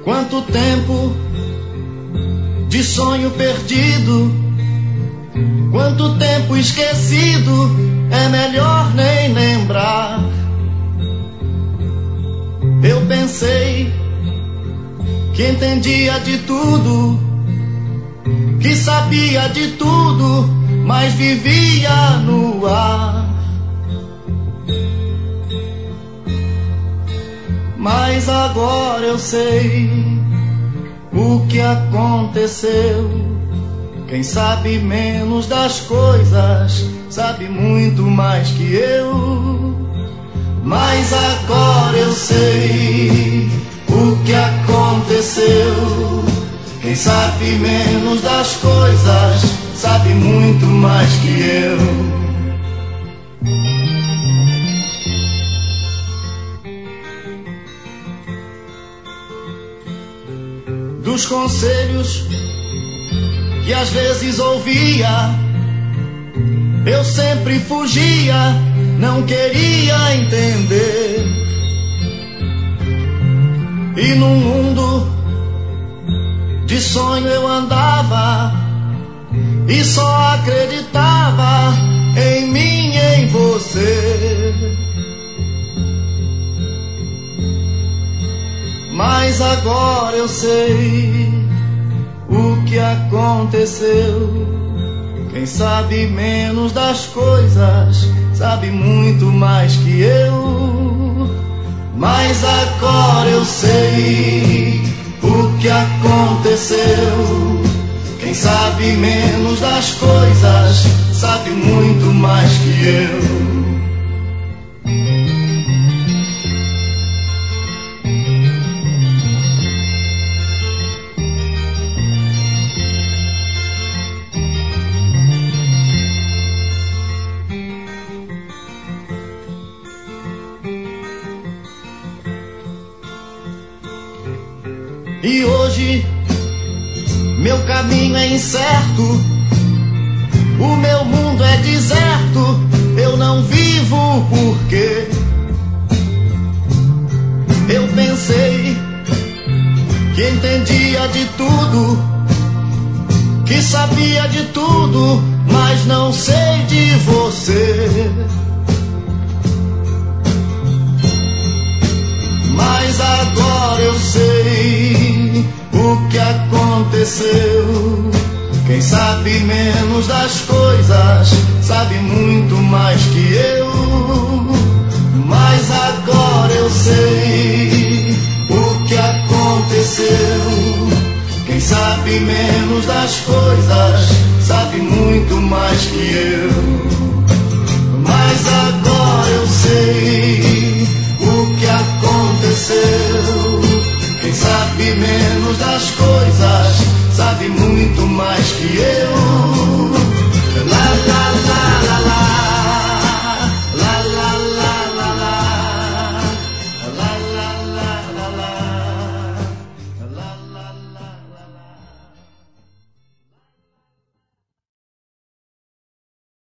Quanto tempo de sonho perdido, quanto tempo esquecido, é melhor nem lembrar. Eu pensei que entendia de tudo, que sabia de tudo, mas vivia no ar. Mas agora eu sei o que aconteceu. Quem sabe menos das coisas sabe muito mais que eu. Mas agora eu sei o que aconteceu. Quem sabe menos das coisas sabe muito mais que eu. Dos conselhos que às vezes ouvia, eu sempre fugia, não queria entender. E num mundo de sonho eu andava e só acreditava em mim e em você. Mas agora eu sei o que aconteceu. Quem sabe menos das coisas sabe muito mais que eu. Mas agora eu sei o que aconteceu. Quem sabe menos das coisas sabe muito mais que eu. E hoje meu caminho é incerto, o meu mundo é deserto, eu não vivo porque eu pensei que entendia de tudo, que sabia de tudo, mas não sei de você. Mas agora eu sei o que aconteceu. Quem sabe menos das coisas sabe muito mais que eu. Mas agora eu sei o que aconteceu. Quem sabe menos das coisas sabe muito mais que eu. Mas agora eu sei o que aconteceu. Quem sabe menos das coisas